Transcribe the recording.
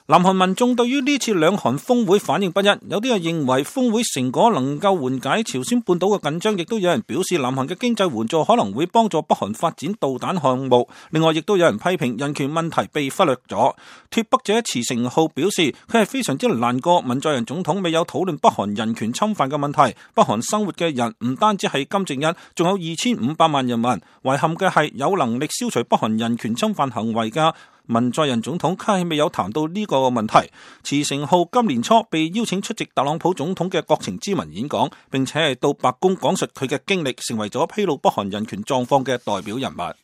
南韓民眾對於呢次兩韓峰會反應不一，有啲人認為峰會成果能夠緩解朝鮮半島嘅緊張，亦都有人表示南韓嘅經濟援助可能會幫助北韓發展導彈項目。另外亦都有人批評人權問題被忽略咗。脫北者慈成浩表示佢係非常之難過文在寅總統未有討論北韓人權侵犯嘅問題。北韓生活嘅人唔單止係金正恩，仲有2500萬人民。遺憾嘅係有能力消除北韓人權侵犯行為嘅文在寅總統卻係未有談到呢個問題。慈成浩今年初被邀請出席特朗普總統嘅國情咨文演講，並且係到白宮講述佢嘅經歷，成為咗披露北韓人權狀況嘅代表人物。